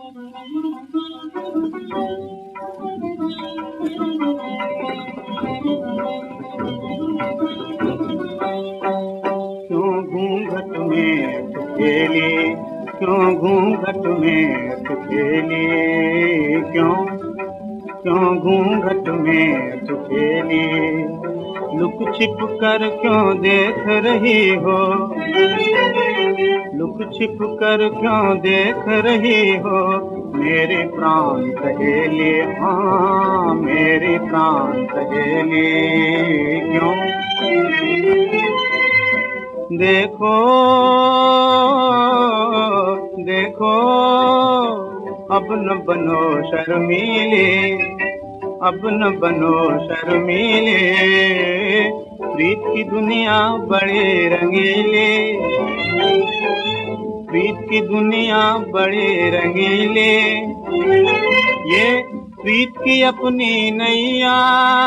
क्यों घूंघट में तू खेली, क्यों घूंघट में तू खेली, क्यों घूंघट में तू खेली, लुक छिप कर क्यों देख रही हो, लुक छिप कर क्यों देख रही हो, मेरे प्राण सहेली, हाँ मेरे प्राण सहेली। क्यों देखो देखो अब न बनो शर्मीले, अब न बनो शर्मीले, प्रीत की दुनिया बड़े रंगीले, प्रीत की दुनिया बड़े रंगीले, ये प्रीत की अपनी नैया,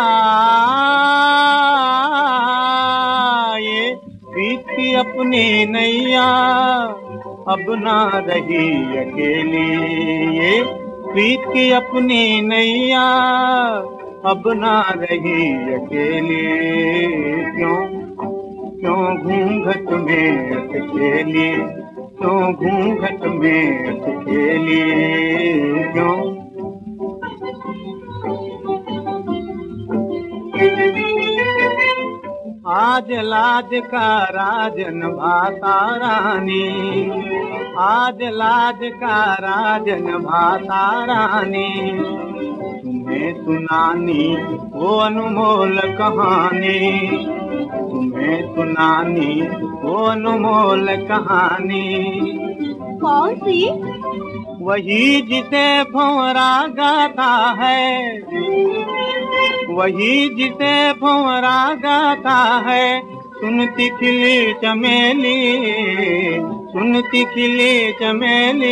ये प्रीत की अपनी नैया अब ना रही अकेली, ये प्रीत की अपनी नैया अब ना रही अकेली। क्यों घूंघट में अकेली, क्यों घूंघट में अकेली, क्यों आज लाज का राज निभाता रानी, आज लाज का राज निभाता रानी, तुम्हें सुनानी वो अनमोल कहानी, तुम्हें सुनानी वो अनमोल कहानी। कौन सी? वही जिसे भंवरा गाता है, वही जिसे भंवरा गाता है, सुनती खिली चमेली, सुनती खिली चमेली।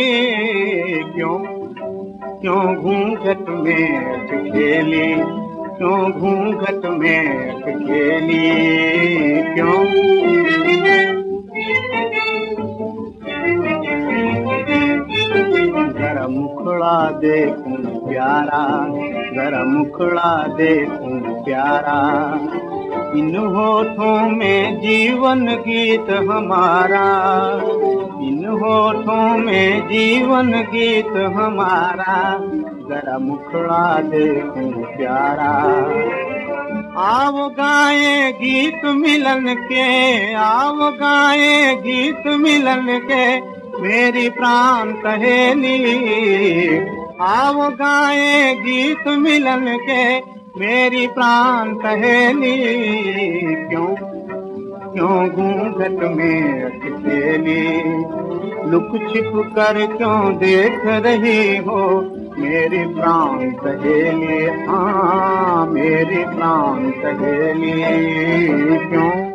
क्यों घूंघट में अकेली, क्यों घूंघट में अकेली, क्यों जरा मुखड़ा देखूं प्यारा, जरा मुखड़ा देखूं प्यारा, इन होठों में जीवन गीत हमारा, इन होठों में जीवन गीत हमारा, जरा मुखड़ा देखूं प्यारा। आओ गाए गीत मिलन के, आओ गाए गीत मिलन के, मेरी प्राण सहेली, आओ गाए गीत मिलन के, मेरी प्राण सहेली। क्यों घूंघट में अकेली, लुक छिप कर क्यों देख रही हो, मेरी प्राण सहेली, हाँ मेरी प्राण सहेली। क्यों